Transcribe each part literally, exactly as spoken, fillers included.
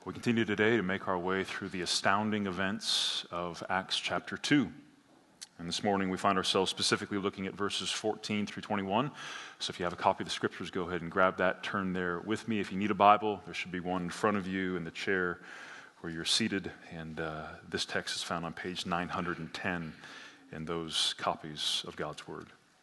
We continue today to make our way through the astounding events of Acts chapter two. And this morning we find ourselves specifically looking at verses fourteen through twenty-one. So if you have a copy of the scriptures, go ahead and grab that, turn there with me. If you need a Bible, there should be one in front of you in the chair where you're seated. And uh, this text is found on page nine hundred ten in those copies of God's Word.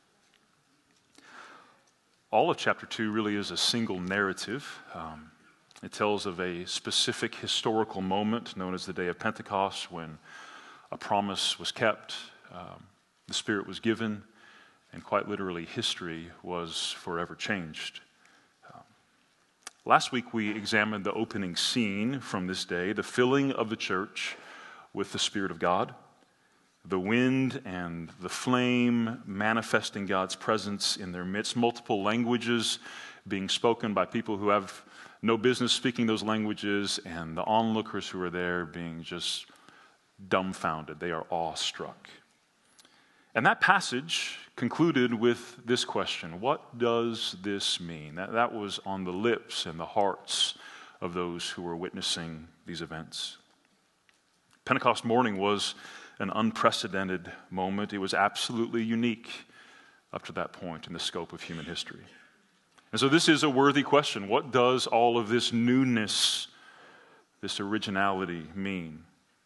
All of chapter two really is a single narrative. Um, it tells of a specific historical moment known as the Day of Pentecost when a promise was kept, um, the Spirit was given, and quite literally history was forever changed. Um, last week we examined the opening scene from this day, the filling of the church with the Spirit of God, the wind and the flame manifesting God's presence in their midst, multiple languages being spoken by people who have no business speaking those languages, and the onlookers who are there being just dumbfounded. They are awestruck. And that passage concluded with this question: what does this mean? That, that was on the lips and the hearts of those who were witnessing these events. Pentecost morning was an unprecedented moment. It was absolutely unique up to that point in the scope of human history. And so this is a worthy question. What does all of this newness, this originality mean?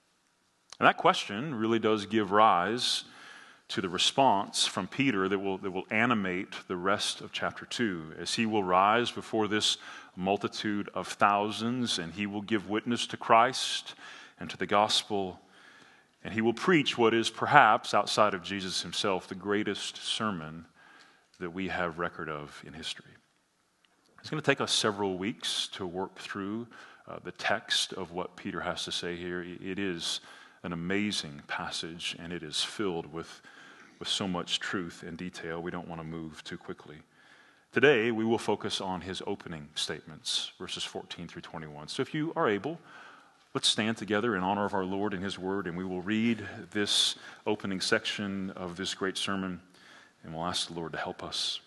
And that question really does give rise to the response from Peter that will, that will animate the rest of chapter two, as he will rise before this multitude of thousands, and he will give witness to Christ and to the gospel. And he will preach what is perhaps, outside of Jesus himself, the greatest sermon that we have record of in history. It's going to take us several weeks to work through uh, the text of what Peter has to say here. It is an amazing passage, and it is filled with, with so much truth and detail. We don't want to move too quickly. Today, we will focus on his opening statements, verses fourteen through twenty-one. So if you are able, let's stand together in honor of our Lord and his word, and we will read this opening section of this great sermon, and we'll ask the Lord to help us.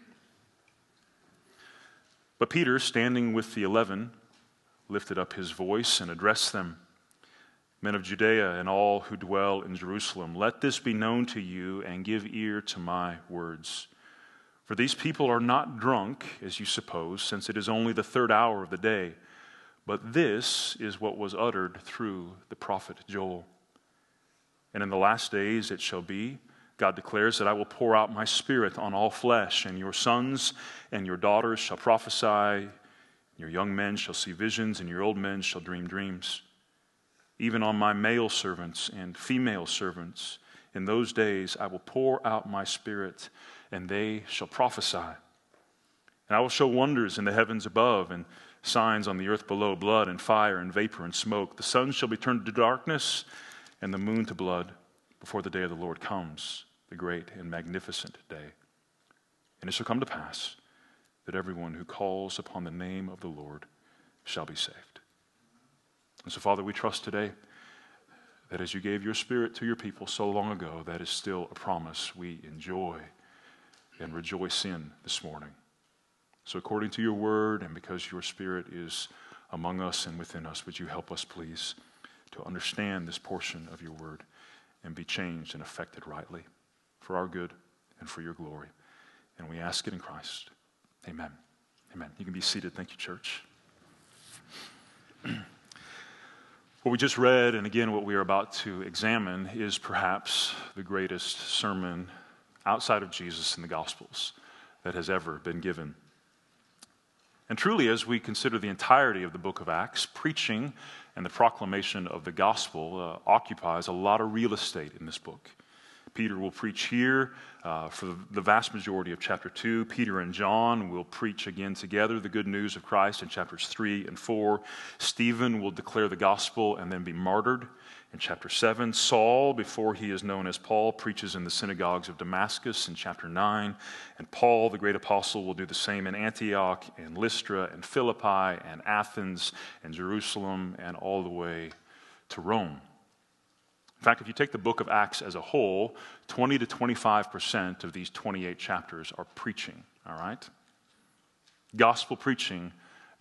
But Peter, standing with the eleven, lifted up his voice and addressed them. Men of Judea and all who dwell in Jerusalem, let this be known to you, and give ear to my words. For these people are not drunk, as you suppose, since it is only the third hour of the day. But this is what was uttered through the prophet Joel. And in the last days it shall be, God declares, that I will pour out my Spirit on all flesh, and your sons and your daughters shall prophesy, your young men shall see visions, and your old men shall dream dreams. Even on my male servants and female servants, in those days I will pour out my Spirit, and they shall prophesy. And I will show wonders in the heavens above, and signs on the earth below, blood and fire and vapor and smoke. The sun shall be turned to darkness, and the moon to blood, before the day of the Lord comes, the great and magnificent day. And it shall come to pass that everyone who calls upon the name of the Lord shall be saved. And so, Father, we trust today that as you gave your Spirit to your people so long ago, that is still a promise we enjoy and rejoice in this morning. So according to your word, and because your Spirit is among us and within us, would you help us, please, to understand this portion of your word and be changed and affected rightly for our good and for your glory. And we ask it in Christ. Amen. Amen. You can be seated. Thank you, church. What we just read, and again what we are about to examine, is perhaps the greatest sermon outside of Jesus in the Gospels that has ever been given. And truly, as we consider the entirety of the book of Acts, preaching and the proclamation of the gospel uh, occupies a lot of real estate in this book. Peter will preach here uh, for the vast majority of chapter two. Peter and John will preach again together the good news of Christ in chapters three and four. Stephen will declare the gospel and then be martyred in chapter seven. Saul, before he is known as Paul, preaches in the synagogues of Damascus in chapter nine. And Paul, the great apostle, will do the same in Antioch and Lystra and Philippi and Athens and Jerusalem and all the way to Rome. In fact, if you take the book of Acts as a whole, twenty to twenty-five percent of these twenty-eight chapters are preaching, all right? Gospel preaching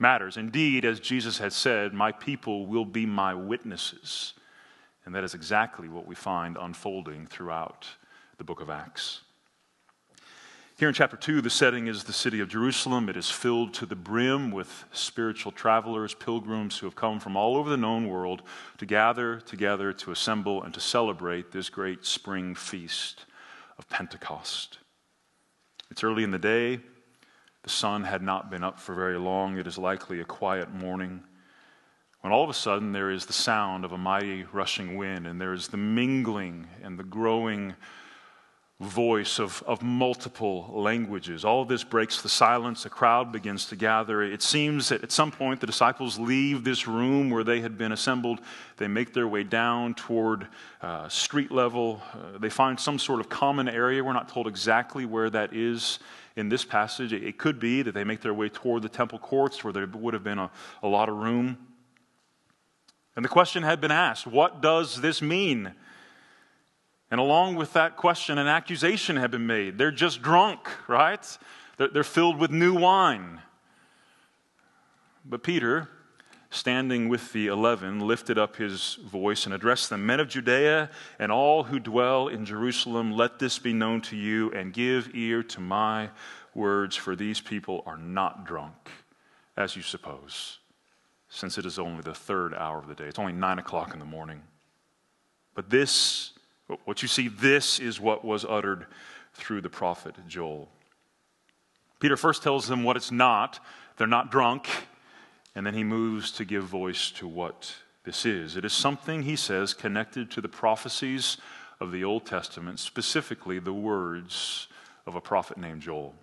matters. Indeed, as Jesus had said, my people will be my witnesses. And that is exactly what we find unfolding throughout the book of Acts. Here in chapter two, the setting is the city of Jerusalem. It is filled to the brim with spiritual travelers, pilgrims who have come from all over the known world to gather together, to assemble, and to celebrate this great spring feast of Pentecost. It's early in the day. The sun had not been up for very long. It is likely a quiet morning, when all of a sudden there is the sound of a mighty rushing wind, and there is the mingling and the growing voice of, of multiple languages. All of this breaks the silence. A crowd begins to gather. It seems that at some point the disciples leave this room where they had been assembled. They make their way down toward uh, street level. Uh, they find some sort of common area. We're not told exactly where that is in this passage. It, it could be that they make their way toward the temple courts where there would have been a, a lot of room. And the question had been asked, what does this mean? And along with that question, an accusation had been made. They're just drunk, right? They're, they're filled with new wine. But Peter, standing with the eleven, lifted up his voice and addressed them, Men of Judea and all who dwell in Jerusalem, let this be known to you, and give ear to my words, for these people are not drunk, as you suppose, since it is only the third hour of the day. It's only nine o'clock in the morning. But this What you see, this is what was uttered through the prophet Joel. Peter first tells them what it's not. They're not drunk. And then he moves to give voice to what this is. It is something, he says, connected to the prophecies of the Old Testament, specifically the words of a prophet named Joel.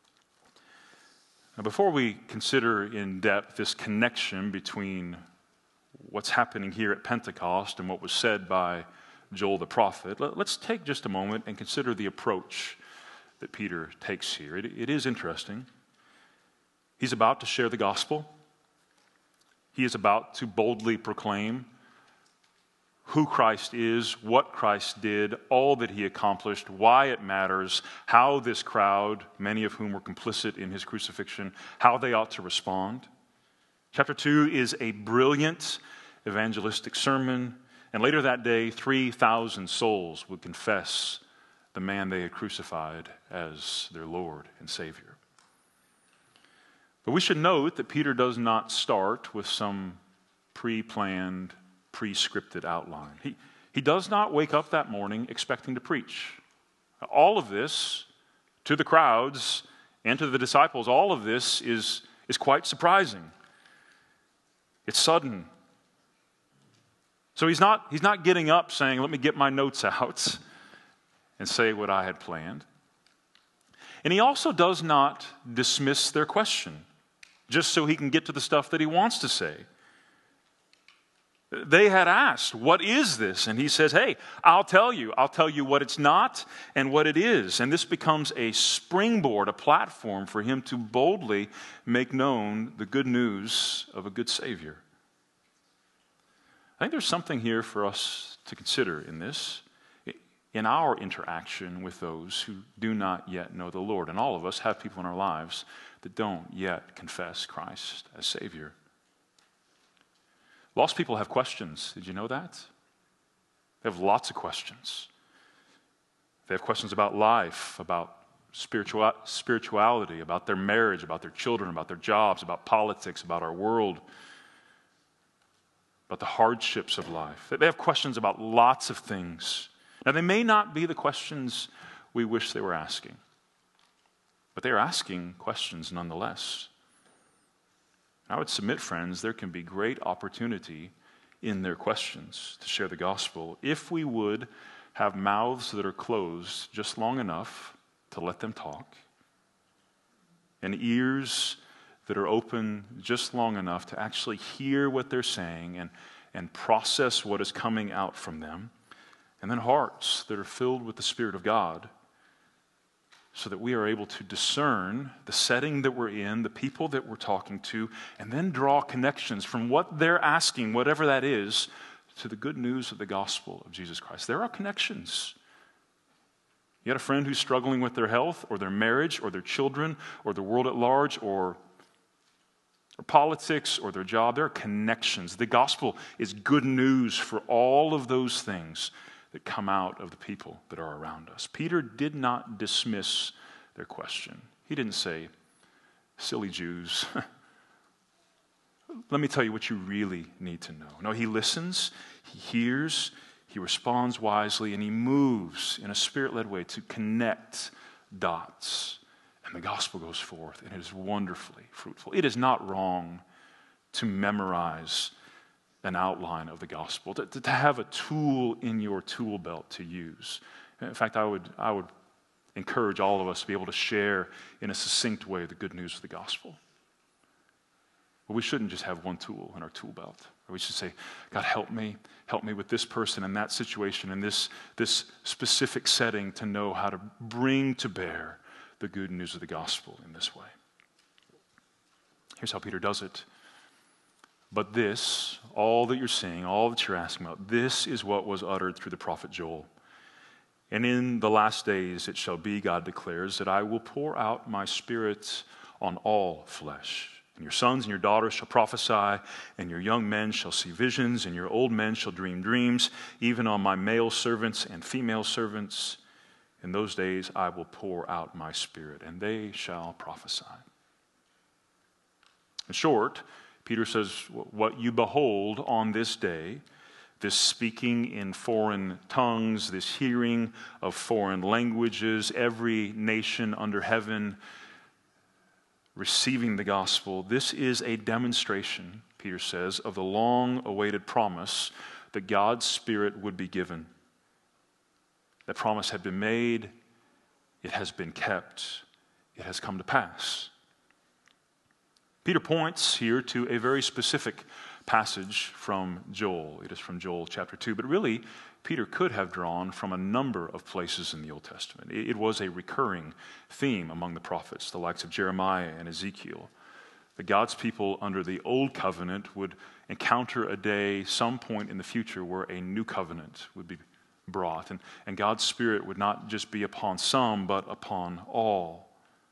Now, before we consider in depth this connection between what's happening here at Pentecost and what was said by Joel the prophet, let's take just a moment and consider the approach that Peter takes here. It, it is interesting. He's about to share the gospel. He is about to boldly proclaim who Christ is, what Christ did, all that he accomplished, why it matters, how this crowd, many of whom were complicit in his crucifixion, how they ought to respond. Chapter two is a brilliant evangelistic sermon. And later that day, three thousand souls would confess the man they had crucified as their Lord and Savior. But we should note that Peter does not start with some pre-planned, pre-scripted outline. He, he does not wake up that morning expecting to preach. All of this, to the crowds and to the disciples, all of this is, is quite surprising. It's sudden. So he's not, he's not getting up saying, let me get my notes out and say what I had planned. And he also does not dismiss their question just so he can get to the stuff that he wants to say. They had asked, what is this? And he says, hey, I'll tell you. I'll tell you what it's not and what it is. And this becomes a springboard, a platform for him to boldly make known the good news of a good Savior. I think there's something here for us to consider in this, in our interaction with those who do not yet know the Lord. And all of us have people in our lives that don't yet confess Christ as Savior. Lost people have questions. Did you know that? They have lots of questions. They have questions about life, about spiritual, spirituality, about their marriage, about their children, about their jobs, about politics, about our world, about the hardships of life. They have questions about lots of things. Now, they may not be the questions we wish they were asking, but they are asking questions nonetheless. I would submit, friends, there can be great opportunity in their questions to share the gospel if we would have mouths that are closed just long enough to let them talk, and ears that are open just long enough to actually hear what they're saying and, and process what is coming out from them, and then hearts that are filled with the Spirit of God so that we are able to discern the setting that we're in, the people that we're talking to, and then draw connections from what they're asking, whatever that is, to the good news of the gospel of Jesus Christ. There are connections. You got a friend who's struggling with their health or their marriage or their children or the world at large or or politics or their job. There are connections. The gospel is good news for all of those things that come out of the people that are around us. Peter did not dismiss their question. He didn't say, silly Jews, let me tell you what you really need to know. No, he listens, he hears, he responds wisely, and he moves in a spirit-led way to connect dots. And the gospel goes forth, and it is wonderfully fruitful. It is not wrong to memorize an outline of the gospel, to, to have a tool in your tool belt to use. In fact, I would, I would encourage all of us to be able to share in a succinct way the good news of the gospel. But we shouldn't just have one tool in our tool belt. Or we should say, God, help me, help me with this person in that situation, in this, this specific setting to know how to bring to bear the good news of the gospel in this way. Here's how Peter does it. But this, all that you're seeing, all that you're asking about, this is what was uttered through the prophet Joel. And in the last days it shall be, God declares, that I will pour out my spirit on all flesh. And your sons and your daughters shall prophesy, and your young men shall see visions, and your old men shall dream dreams, even on my male servants and female servants. In those days I will pour out my spirit, and they shall prophesy. In short, Peter says, what you behold on this day, this speaking in foreign tongues, this hearing of foreign languages, every nation under heaven receiving the gospel, this is a demonstration, Peter says, of the long-awaited promise that God's Spirit would be given. That promise had been made, it has been kept, it has come to pass. Peter points here to a very specific passage from Joel. It is from Joel chapter two, but really, Peter could have drawn from a number of places in the Old Testament. It was a recurring theme among the prophets, the likes of Jeremiah and Ezekiel. That God's people under the Old Covenant would encounter a day, some point in the future, where a new covenant would be brought. And, and God's Spirit would not just be upon some, but upon all.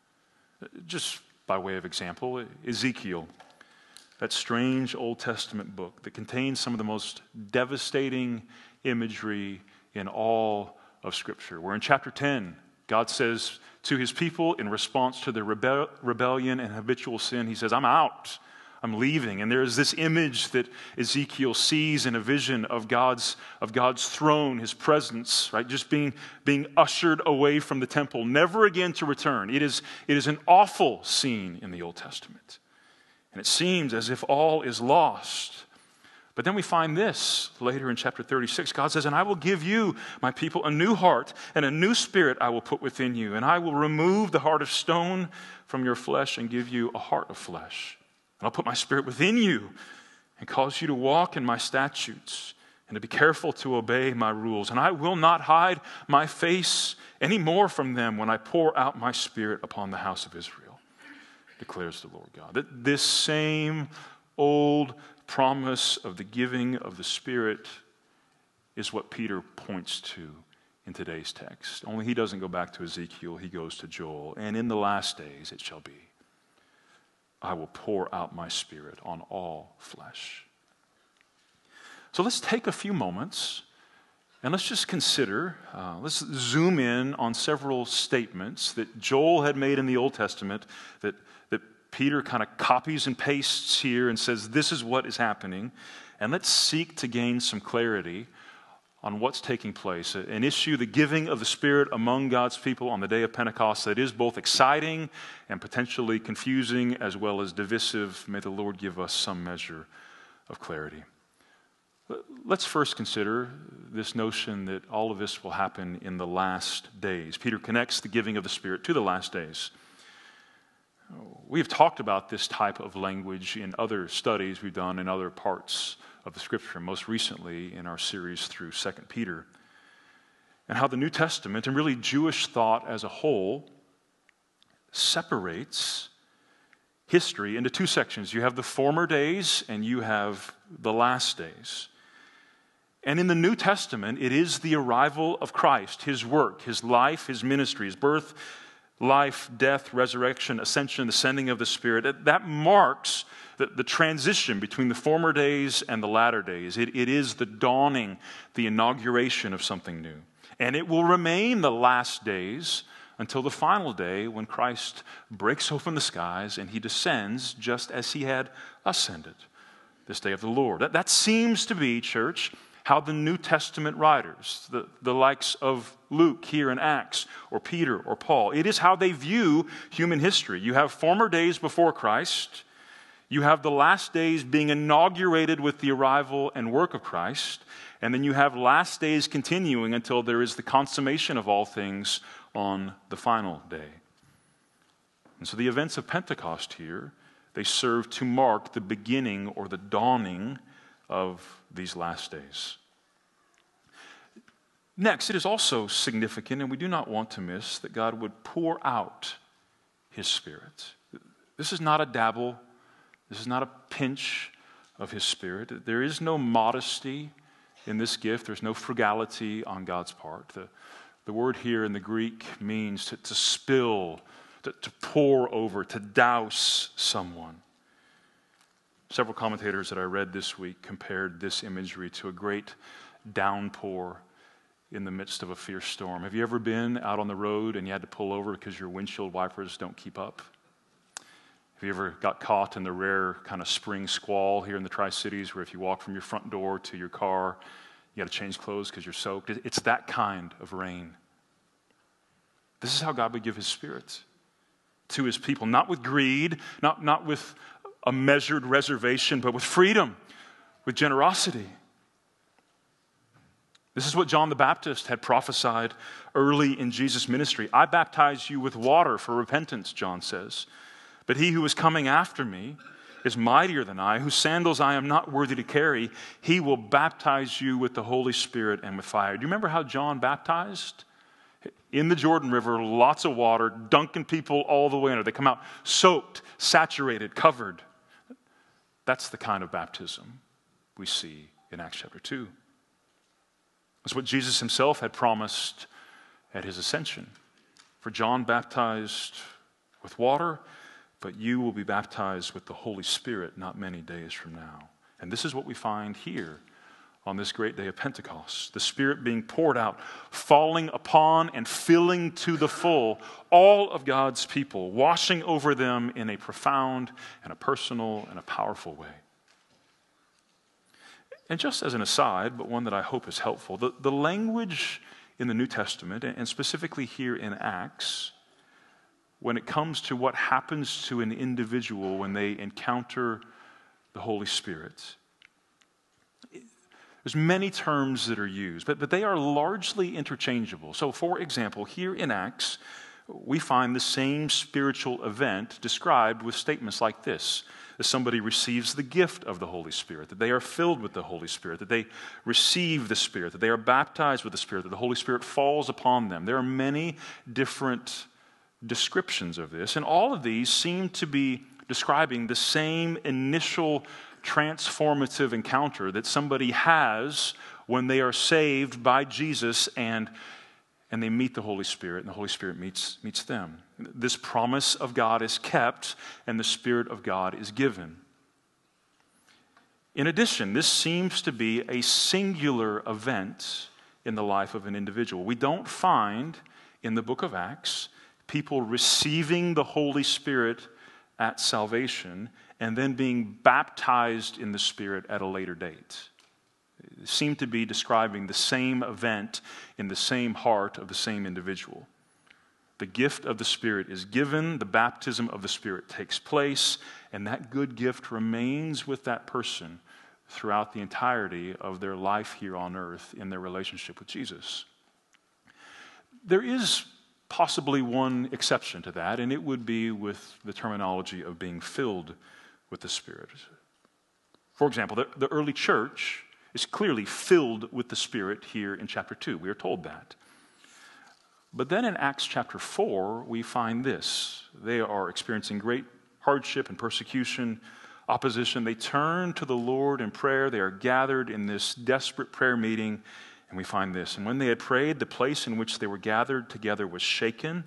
Just by way of example, Ezekiel, that strange Old Testament book that contains some of the most devastating imagery in all of Scripture. Where in chapter ten, God says to his people in response to their rebel- rebellion and habitual sin, he says, I'm out, I'm leaving. And there is this image that Ezekiel sees in a vision of God's, of God's throne, his presence, right? Just being, being ushered away from the temple, never again to return. It is, it is an awful scene in the Old Testament. And it seems as if all is lost. But then we find this later in chapter thirty-six. God says, and I will give you, my people, a new heart, and a new spirit I will put within you. And I will remove the heart of stone from your flesh and give you a heart of flesh. And I'll put my spirit within you and cause you to walk in my statutes and to be careful to obey my rules. And I will not hide my face any more from them when I pour out my spirit upon the house of Israel, declares the Lord God. That this same old promise of the giving of the Spirit is what Peter points to in today's text. Only he doesn't go back to Ezekiel, he goes to Joel. And in the last days it shall be, I will pour out my Spirit on all flesh. So let's take a few moments and let's just consider, uh, let's zoom in on several statements that Joel had made in the Old Testament that, that Peter kind of copies and pastes here and says, this is what is happening. And let's seek to gain some clarity on what's taking place. An issue, the giving of the Spirit among God's people on the day of Pentecost, that is both exciting and potentially confusing as well as divisive. May the Lord give us some measure of clarity. Let's first consider this notion that all of this will happen in the last days. Peter connects the giving of the Spirit to the last days. We have talked about this type of language in other studies we've done in other parts of the Scripture, most recently in our series through Second Peter, and how the New Testament, and really Jewish thought as a whole, separates history into two sections. You have the former days and you have the last days. And in the New Testament, it is the arrival of Christ, his work, his life, his ministry, his birth, life, death, resurrection, ascension, the sending of the Spirit, that marks the, the transition between the former days and the latter days. It, it is the dawning, the inauguration of something new. And it will remain the last days until the final day when Christ breaks open the skies and he descends just as he had ascended, this day of the Lord. That, that seems to be, church, how the New Testament writers, the, the likes of Luke here in Acts, or Peter or Paul, it is how they view human history. You have former days before Christ. You have the last days being inaugurated with the arrival and work of Christ. And then you have last days continuing until there is the consummation of all things on the final day. And so the events of Pentecost here, they serve to mark the beginning or the dawning of these last days. Next, it is also significant, and we do not want to miss, that God would pour out his Spirit. This is not a dabble. This is not a pinch of his Spirit. There is no modesty in this gift. There's no frugality on God's part. The, the word here in the Greek means to, to spill, to, to pour over, to douse someone. Several commentators that I read this week compared this imagery to a great downpour in the midst of a fierce storm. Have you ever been out on the road and you had to pull over because your windshield wipers don't keep up? Have you ever got caught in the rare kind of spring squall here in the Tri-Cities where if you walk from your front door to your car, you got to change clothes because you're soaked? It's that kind of rain. This is how God would give his Spirit to his people, not with greed, not, not with a measured reservation, but with freedom, with generosity. This is what John the Baptist had prophesied early in Jesus' ministry. I baptize you with water for repentance, John says. But he who is coming after me is mightier than I, whose sandals I am not worthy to carry. He will baptize you with the Holy Spirit and with fire. Do you remember how John baptized? In the Jordan River, lots of water, dunking people all the way under. They come out soaked, saturated, covered. That's the kind of baptism we see in Acts chapter two. That's what Jesus himself had promised at his ascension. For John baptized with water, but you will be baptized with the Holy Spirit not many days from now. And this is what we find here on this great day of Pentecost. The Spirit being poured out, falling upon and filling to the full all of God's people, washing over them in a profound and a personal and a powerful way. And just as an aside, but one that I hope is helpful, the, the language in the New Testament, and specifically here in Acts, when it comes to what happens to an individual when they encounter the Holy Spirit, there's many terms that are used, but, but they are largely interchangeable. So, for example, here in Acts, we find the same spiritual event described with statements like this: that somebody receives the gift of the Holy Spirit, that they are filled with the Holy Spirit, that they receive the Spirit, that they are baptized with the Spirit, that the Holy Spirit falls upon them. There are many different descriptions of this, and all of these seem to be describing the same initial transformative encounter that somebody has when they are saved by Jesus and, and they meet the Holy Spirit, and the Holy Spirit meets, meets them. This promise of God is kept, and the Spirit of God is given. In addition, this seems to be a singular event in the life of an individual. We don't find in the book of Acts people receiving the Holy Spirit at salvation and then being baptized in the Spirit at a later date. They seem to be describing the same event in the same heart of the same individual. The gift of the Spirit is given, the baptism of the Spirit takes place, and that good gift remains with that person throughout the entirety of their life here on earth in their relationship with Jesus. There is possibly one exception to that, and it would be with the terminology of being filled with the Spirit. For example, the, the early church is clearly filled with the Spirit here in chapter two. We are told that. But then in Acts chapter four, we find this. They are experiencing great hardship and persecution, opposition. They turn to the Lord in prayer. They are gathered in this desperate prayer meeting, and we find this. And when they had prayed, the place in which they were gathered together was shaken,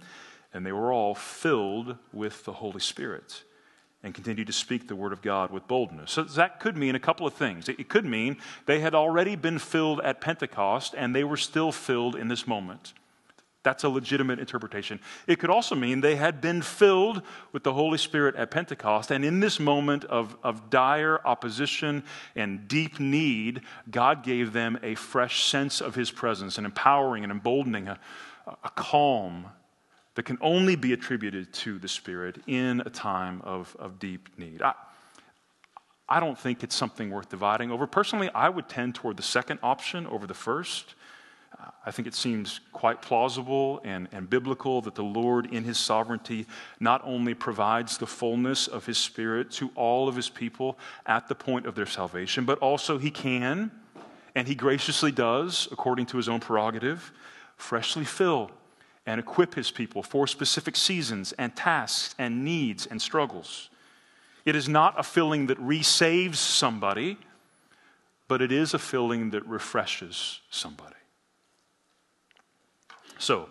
and they were all filled with the Holy Spirit and continued to speak the word of God with boldness. So that could mean a couple of things. It could mean they had already been filled at Pentecost and they were still filled in this moment. That's a legitimate interpretation. It could also mean they had been filled with the Holy Spirit at Pentecost, and in this moment of, of dire opposition and deep need, God gave them a fresh sense of His presence, an empowering and emboldening, a, a calm that can only be attributed to the Spirit in a time of, of deep need. I, I don't think it's something worth dividing over. Personally, I would tend toward the second option over the first. I think it seems quite plausible and, and biblical that the Lord in His sovereignty not only provides the fullness of His Spirit to all of His people at the point of their salvation, but also He can, and He graciously does, according to His own prerogative, freshly fill and equip His people for specific seasons and tasks and needs and struggles. It is not a filling that resaves somebody, but it is a filling that refreshes somebody. So,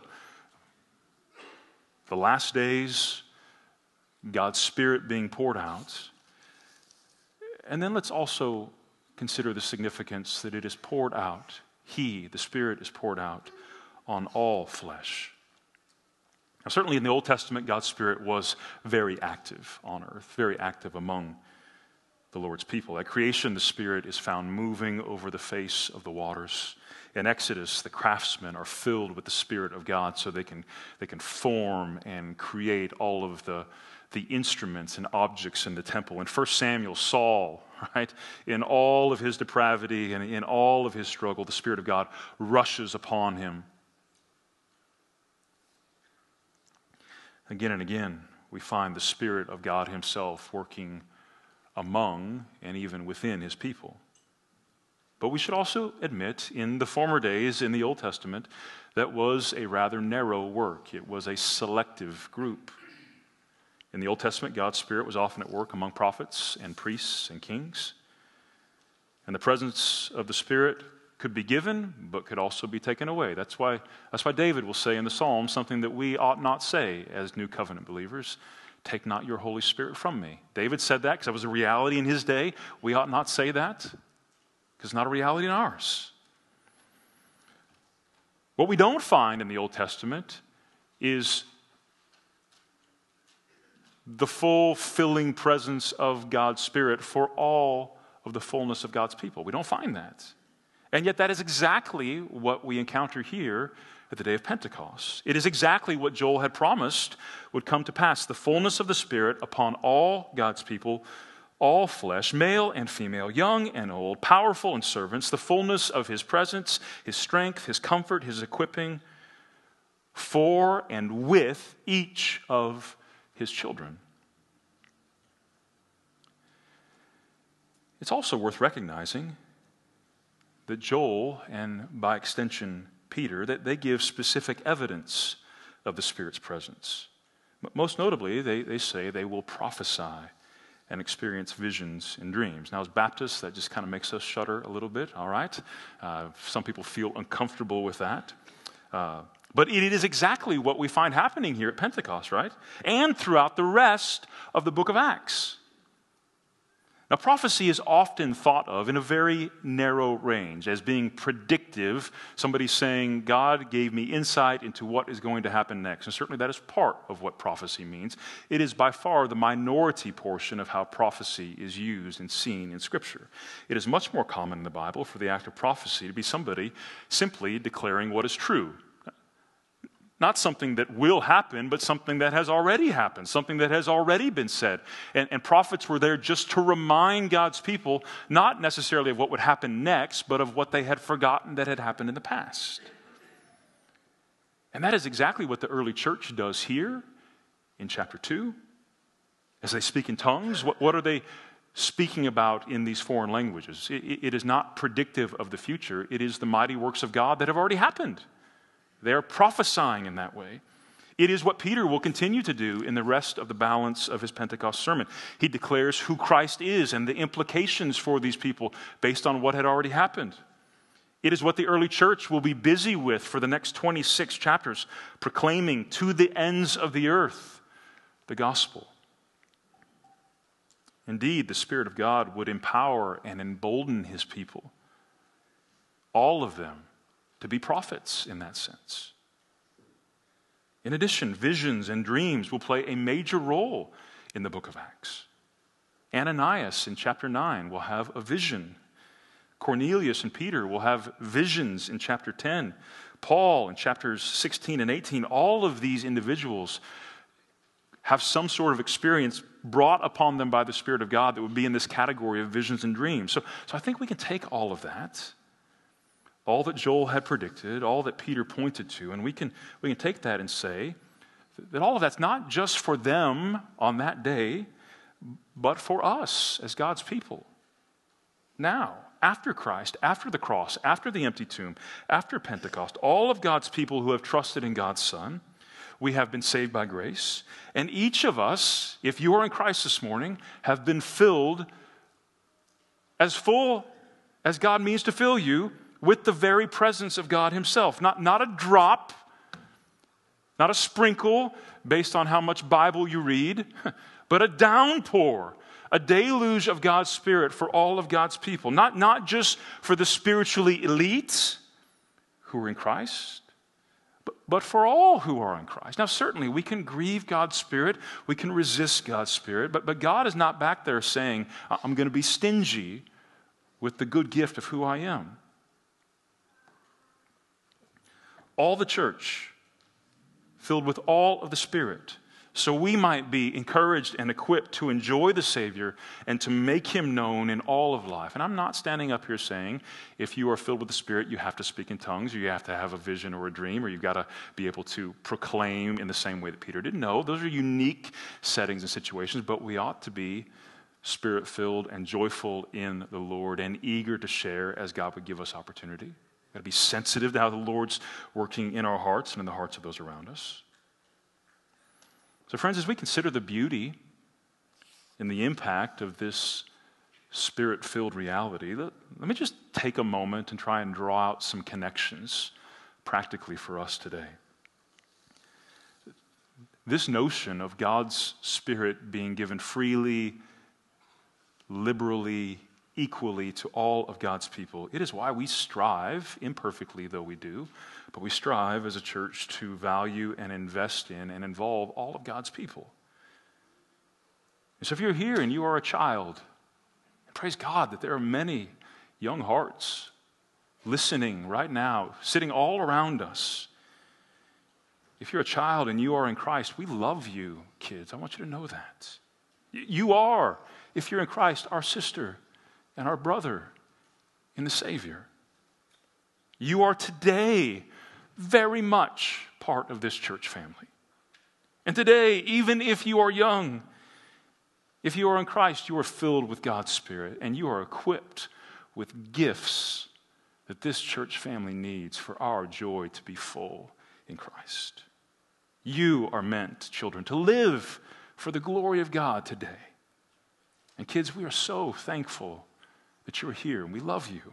the last days, God's Spirit being poured out, and then let's also consider the significance that it is poured out. He, the Spirit, is poured out on all flesh. Now, certainly in the Old Testament, God's Spirit was very active on earth, very active among the Lord's people. At creation, the Spirit is found moving over the face of the waters. In Exodus, the craftsmen are filled with the Spirit of God so they can, they can form and create all of the, the instruments and objects in the temple. In First Samuel, Saul, right, in all of his depravity and in all of his struggle, the Spirit of God rushes upon him. Again and again, we find the Spirit of God Himself working among and even within His people. But we should also admit, in the former days in the Old Testament, that was a rather narrow work. It was a selective group. In the Old Testament, God's Spirit was often at work among prophets and priests and kings. And the presence of the Spirit could be given, but could also be taken away. That's why, that's why David will say in the Psalms something that we ought not say as New Covenant believers: take not your Holy Spirit from me. David said that because that was a reality in his day. We ought not say that because it's not a reality in ours. What we don't find in the Old Testament is the full filling presence of God's Spirit for all of the fullness of God's people. We don't find that. And yet that is exactly what we encounter here at the day of Pentecost. It is exactly what Joel had promised would come to pass: the fullness of the Spirit upon all God's people, all flesh, male and female, young and old, powerful and servants, the fullness of His presence, His strength, His comfort, His equipping for and with each of His children. It's also worth recognizing that Joel, and by extension Peter, that they give specific evidence of the Spirit's presence. Most notably, they, they say they will prophesy and experience visions and dreams. Now, as Baptists, that just kind of makes us shudder a little bit, all right? Uh, some people feel uncomfortable with that. Uh, but it is exactly what we find happening here at Pentecost, right? And throughout the rest of the book of Acts. Now, prophecy is often thought of in a very narrow range as being predictive. Somebody saying, God gave me insight into what is going to happen next. And certainly that is part of what prophecy means. It is by far the minority portion of how prophecy is used and seen in Scripture. It is much more common in the Bible for the act of prophecy to be somebody simply declaring what is true. Not something that will happen, but something that has already happened, something that has already been said. And, and prophets were there just to remind God's people, not necessarily of what would happen next, but of what they had forgotten that had happened in the past. And that is exactly what the early church does here in chapter two. As they speak in tongues, what, what are they speaking about in these foreign languages? It, it is not predictive of the future. It is the mighty works of God that have already happened. They're prophesying in that way. It is what Peter will continue to do in the rest of the balance of his Pentecost sermon. He declares who Christ is and the implications for these people based on what had already happened. It is what the early church will be busy with for the next twenty-six chapters, proclaiming to the ends of the earth the gospel. Indeed, the Spirit of God would empower and embolden his people, all of them, to be prophets in that sense. In addition, visions and dreams will play a major role in the book of Acts. Ananias in chapter nine will have a vision. Cornelius and Peter will have visions in chapter ten. Paul in chapters sixteen and eighteen, all of these individuals have some sort of experience brought upon them by the Spirit of God that would be in this category of visions and dreams. So, so I think we can take all of that, all that Joel had predicted, all that Peter pointed to, and we can, we can take that and say that all of that's not just for them on that day, but for us as God's people. Now, after Christ, after the cross, after the empty tomb, after Pentecost, all of God's people who have trusted in God's Son, we have been saved by grace. And each of us, if you are in Christ this morning, have been filled as full as God means to fill you with the very presence of God himself. Not, not a drop, not a sprinkle based on how much Bible you read, but a downpour, a deluge of God's Spirit for all of God's people. Not, not just for the spiritually elite who are in Christ, but, but for all who are in Christ. Now, certainly, we can grieve God's Spirit. We can resist God's Spirit. But, but God is not back there saying, I'm going to be stingy with the good gift of who I am. All the church, filled with all of the Spirit, so we might be encouraged and equipped to enjoy the Savior and to make him known in all of life. And I'm not standing up here saying if you are filled with the Spirit, you have to speak in tongues, or you have to have a vision or a dream, or you've got to be able to proclaim in the same way that Peter did. No, those are unique settings and situations, but we ought to be Spirit-filled and joyful in the Lord and eager to share as God would give us opportunity. We've got to be sensitive to how the Lord's working in our hearts and in the hearts of those around us. So friends, as we consider the beauty and the impact of this Spirit-filled reality, let, let me just take a moment and try and draw out some connections practically for us today. This notion of God's Spirit being given freely, liberally, equally to all of God's people, it is why we strive, imperfectly though we do, but we strive as a church to value and invest in and involve all of God's people. And so if you're here and you are a child, praise God that there are many young hearts listening right now, sitting all around us. If you're a child and you are in Christ, we love you, kids. I want you to know that. You are, if you're in Christ, our sister and our brother in the Savior. You are today very much part of this church family. And today, even if you are young, if you are in Christ, you are filled with God's Spirit and you are equipped with gifts that this church family needs for our joy to be full in Christ. You are meant, children, to live for the glory of God today. And kids, we are so thankful that you're here and we love you.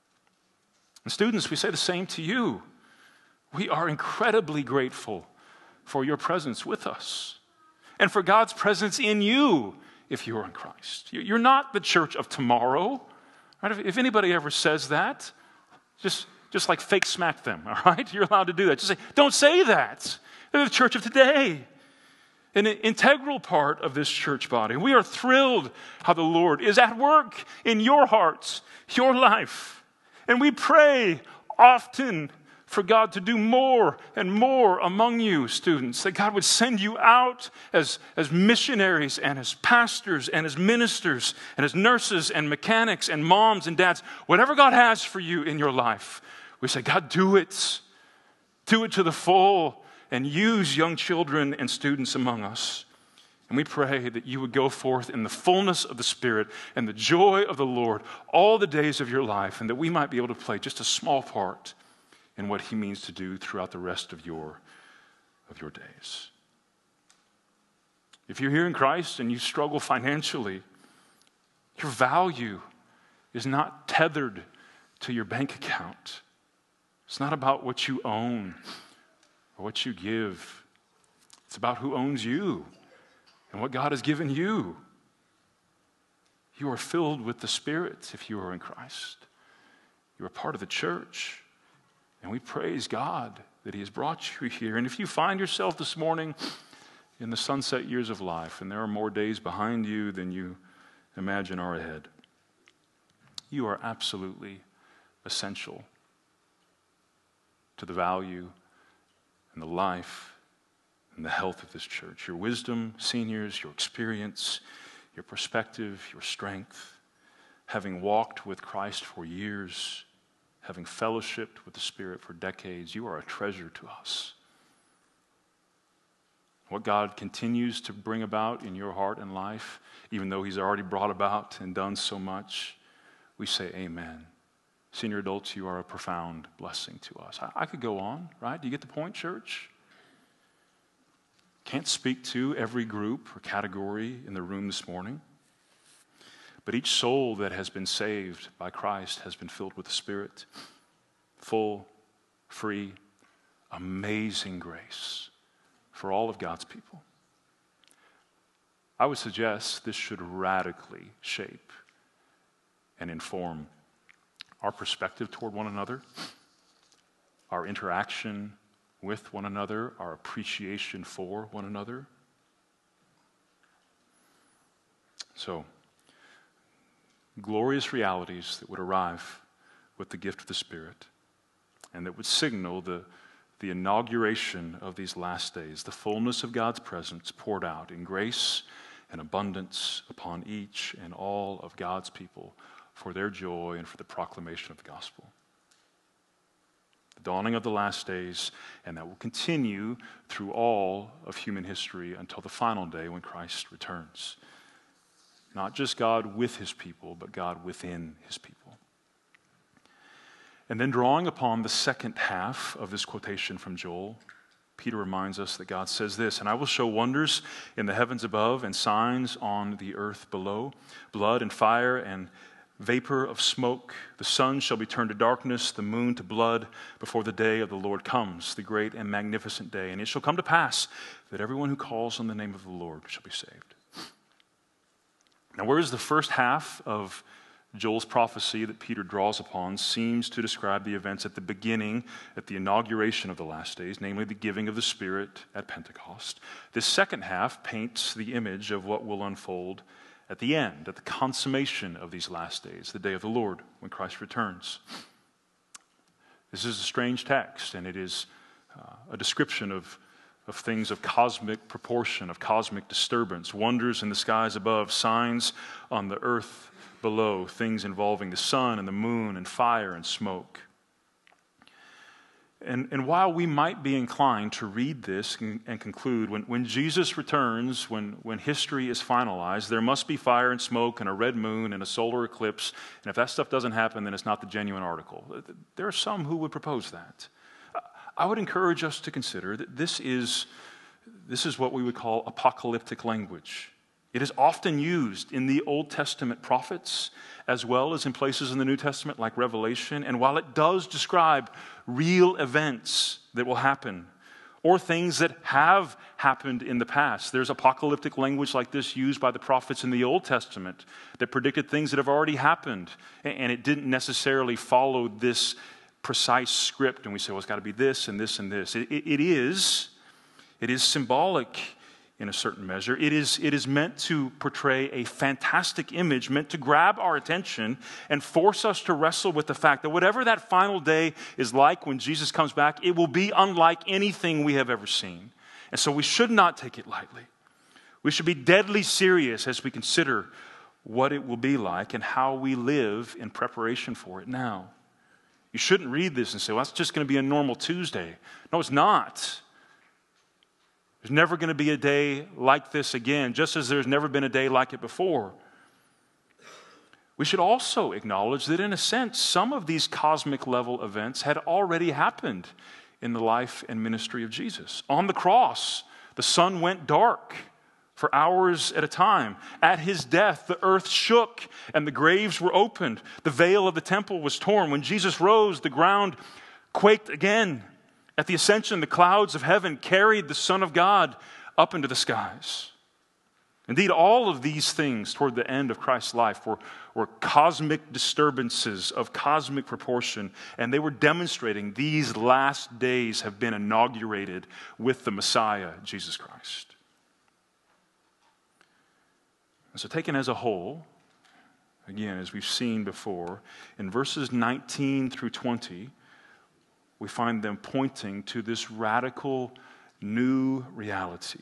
And students, we say the same to you. We are incredibly grateful for your presence with us and for God's presence in you if you are in Christ. You're not the church of tomorrow. Right? If anybody ever says that, just, just like fake smack them, all right? You're allowed to do that. Just say, don't say that. They're the church of today. An integral part of this church body. We are thrilled how the Lord is at work in your hearts, your life. And we pray often for God to do more and more among you, students, that God would send you out as, as missionaries and as pastors and as ministers and as nurses and mechanics and moms and dads, whatever God has for you in your life. We say, God, do it. Do it to the full and use young children and students among us. And we pray that you would go forth in the fullness of the Spirit and the joy of the Lord all the days of your life, and that we might be able to play just a small part in what he means to do throughout the rest of your, of your days. If you're here in Christ and you struggle financially, your value is not tethered to your bank account. It's not about what you own or what you give. It's about who owns you and what God has given you. You are filled with the Spirit if you are in Christ. You are part of the church. And we praise God that He has brought you here. And if you find yourself this morning in the sunset years of life, and there are more days behind you than you imagine are ahead, you are absolutely essential to the value and the life and the health of this church. Your wisdom, seniors, your experience, your perspective, your strength, having walked with Christ for years, having fellowshiped with the Spirit for decades, you are a treasure to us. What God continues to bring about in your heart and life, even though He's already brought about and done so much, we say amen. Senior adults, you are a profound blessing to us. I, I could go on, right? Do you get the point, church? Can't speak to every group or category in the room this morning, but each soul that has been saved by Christ has been filled with the Spirit. Full, free, amazing grace for all of God's people. I would suggest this should radically shape and inform our perspective toward one another, our interaction with one another, our appreciation for one another. So, glorious realities that would arrive with the gift of the Spirit and that would signal the, the inauguration of these last days, the fullness of God's presence poured out in grace and abundance upon each and all of God's people for their joy and for the proclamation of the gospel. The dawning of the last days, and that will continue through all of human history until the final day when Christ returns. Not just God with His people, but God within His people. And then drawing upon the second half of this quotation from Joel, Peter reminds us that God says this, "And I will show wonders in the heavens above and signs on the earth below, blood and fire and vapor of smoke. The sun shall be turned to darkness, the moon to blood, before the day of the Lord comes, the great and magnificent day. And it shall come to pass that everyone who calls on the name of the Lord shall be saved." Now, whereas the first half of Joel's prophecy that Peter draws upon seems to describe the events at the beginning, at the inauguration of the last days, namely the giving of the Spirit at Pentecost, this second half paints the image of what will unfold at the end, at the consummation of these last days, the day of the Lord, when Christ returns. This is a strange text, and it is uh, a description of, of things of cosmic proportion, of cosmic disturbance, wonders in the skies above, signs on the earth below, things involving the sun and the moon and fire and smoke. And, and while we might be inclined to read this and, and conclude, when, when Jesus returns, when, when history is finalized, there must be fire and smoke and a red moon and a solar eclipse, and if that stuff doesn't happen, then it's not the genuine article. There are some who would propose that. I would encourage us to consider that this is, this is what we would call apocalyptic language. It is often used in the Old Testament prophets as well as in places in the New Testament like Revelation. And while it does describe real events that will happen or things that have happened in the past, there's apocalyptic language like this used by the prophets in the Old Testament that predicted things that have already happened. And it didn't necessarily follow this precise script. And we say, well, it's got to be this and this and this. It, it, it is. It is symbolic in a certain measure. It is, it is meant to portray a fantastic image, meant to grab our attention and force us to wrestle with the fact that whatever that final day is like when Jesus comes back, it will be unlike anything we have ever seen. And so we should not take it lightly. We should be deadly serious as we consider what it will be like and how we live in preparation for it now. You shouldn't read this and say, well, that's just going to be a normal Tuesday. No, it's not. There's never going to be a day like this again, just as there's never been a day like it before. We should also acknowledge that in a sense, some of these cosmic level events had already happened in the life and ministry of Jesus. On the cross, the sun went dark for hours at a time. At his death, the earth shook and the graves were opened. The veil of the temple was torn. When Jesus rose, the ground quaked again. At the ascension, the clouds of heaven carried the Son of God up into the skies. Indeed, all of these things toward the end of Christ's life were, were cosmic disturbances of cosmic proportion, and they were demonstrating these last days have been inaugurated with the Messiah, Jesus Christ. So taken as a whole, again, as we've seen before, in verses nineteen through twenty, we find them pointing to this radical new reality.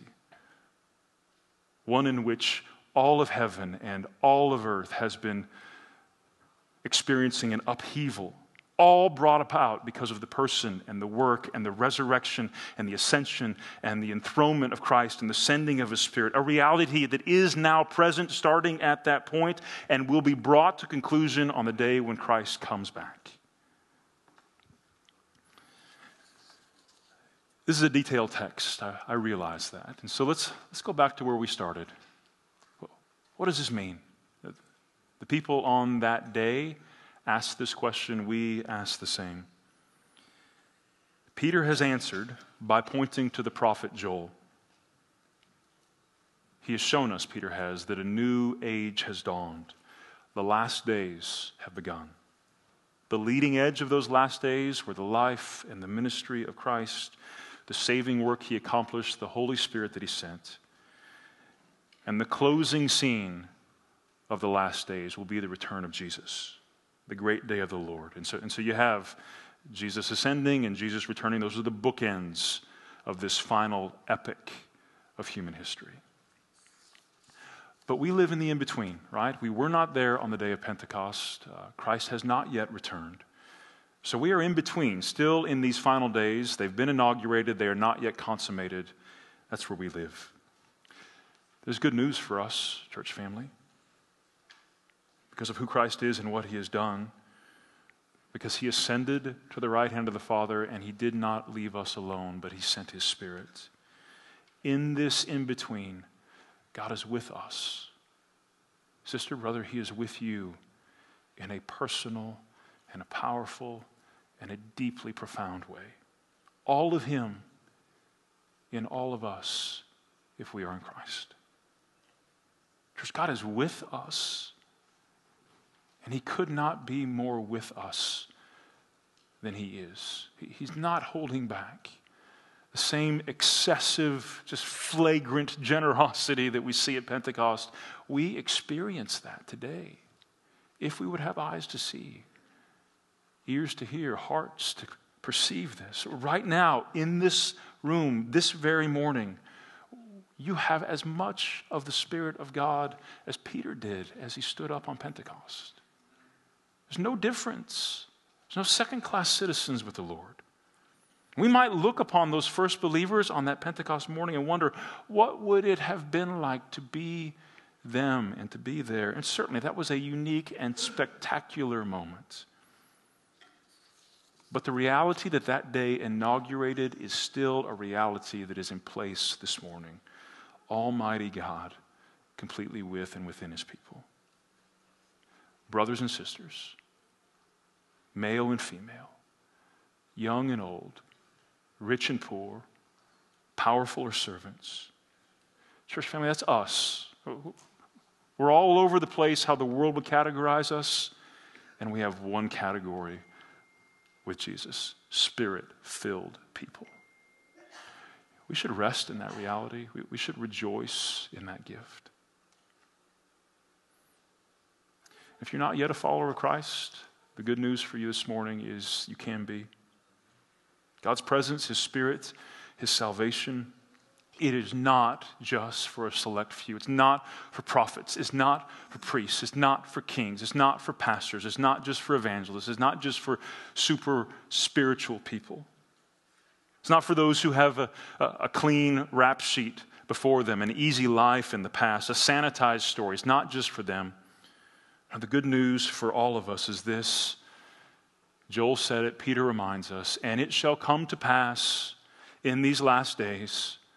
One in which all of heaven and all of earth has been experiencing an upheaval, all brought about because of the person and the work and the resurrection and the ascension and the enthronement of Christ and the sending of His Spirit, a reality that is now present starting at that point and will be brought to conclusion on the day when Christ comes back. This is a detailed text, I, I realize that. And so let's, let's go back to where we started. What does this mean? The people on that day asked this question, we ask the same. Peter has answered by pointing to the prophet Joel. He has shown us, Peter has, that a new age has dawned. The last days have begun. The leading edge of those last days were the life and the ministry of Christ, the saving work He accomplished, the Holy Spirit that He sent. And the closing scene of the last days will be the return of Jesus, the great day of the Lord. And so, and so you have Jesus ascending and Jesus returning. Those are the bookends of this final epic of human history. But we live in the in-between, right? We were not there on the day of Pentecost. Uh, Christ has not yet returned. So we are in between, still in these final days. They've been inaugurated. They are not yet consummated. That's where we live. There's good news for us, church family, because of who Christ is and what He has done, because He ascended to the right hand of the Father, and He did not leave us alone, but He sent His Spirit. In this in-between, God is with us. Sister, brother, He is with you in a personal and a powerful and a deeply profound way. All of Him in all of us if we are in Christ. Because God is with us, and He could not be more with us than He is. He's not holding back. The same excessive, just flagrant generosity that we see at Pentecost, we experience that today. If we would have eyes to see, ears to hear, hearts to perceive this. Right now, in this room, this very morning, you have as much of the Spirit of God as Peter did as he stood up on Pentecost. There's no difference. There's no second-class citizens with the Lord. We might look upon those first believers on that Pentecost morning and wonder, what would it have been like to be them and to be there? And certainly that was a unique and spectacular moment. But the reality that that day inaugurated is still a reality that is in place this morning. Almighty God, completely with and within His people. Brothers and sisters, male and female, young and old, rich and poor, powerful or servants. Church family, that's us. We're all over the place how the world would categorize us, and we have one category with Jesus, Spirit-filled people. We should rest in that reality. We, we should rejoice in that gift. If you're not yet a follower of Christ, the good news for you this morning is you can be. God's presence, His Spirit, His salvation, it is not just for a select few. It's not for prophets. It's not for priests. It's not for kings. It's not for pastors. It's not just for evangelists. It's not just for super spiritual people. It's not for those who have a, a clean rap sheet before them, an easy life in the past, a sanitized story. It's not just for them. And the good news for all of us is this. Joel said it, Peter reminds us, and it shall come to pass in these last days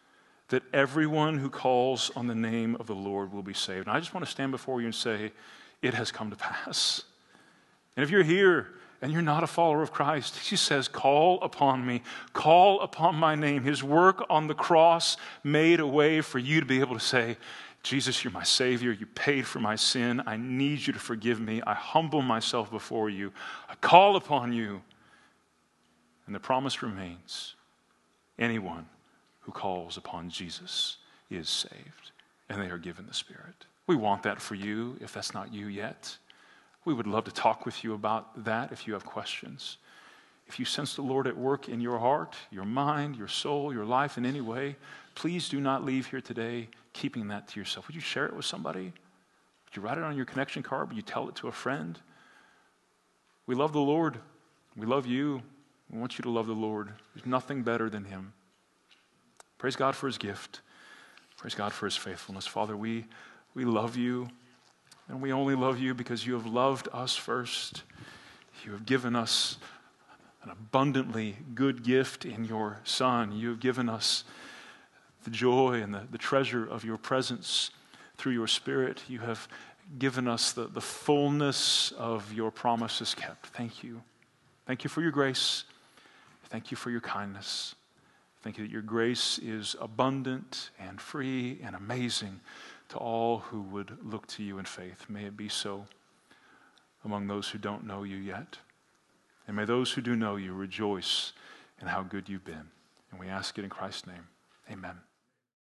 that everyone who calls on the name of the Lord will be saved. And I just want to stand before you and say, it has come to pass. And if you're here and you're not a follower of Christ, he says, call upon me, call upon my name. His work on the cross made a way for you to be able to say, Jesus, you're my Savior. You paid for my sin. I need you to forgive me. I humble myself before you. I call upon you. And the promise remains, anyone who calls upon Jesus is saved, and they are given the Spirit. We want that for you, if that's not you yet. We would love to talk with you about that if you have questions. If you sense the Lord at work in your heart, your mind, your soul, your life in any way, please do not leave here today keeping that to yourself. Would you share it with somebody? Would you write it on your connection card? Would you tell it to a friend? We love the Lord. We love you. We want you to love the Lord. There's nothing better than him. Praise God for his gift. Praise God for his faithfulness. Father, we, we love you, and we only love you because you have loved us first. You have given us an abundantly good gift in your Son. You have given us the joy and the, the treasure of your presence through your Spirit. You have given us the, the fullness of your promises kept. Thank you. Thank you for your grace. Thank you for your kindness. Thank you that your grace is abundant and free and amazing to all who would look to you in faith. May it be so among those who don't know you yet. And may those who do know you rejoice in how good you've been. And we ask it in Christ's name. Amen.